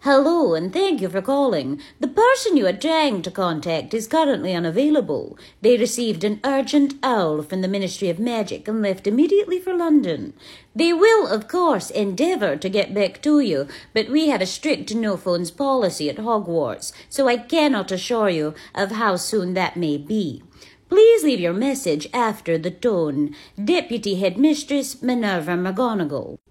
Hello, and thank you for calling. The person you are trying to contact is currently unavailable. They received an urgent owl from the Ministry of Magic and left immediately for London. They will, of course, endeavour to get back to you, but we have a strict no-phones policy at Hogwarts, so I cannot assure you of how soon that may be. Please leave your message after the tone. Deputy Headmistress Minerva McGonagall.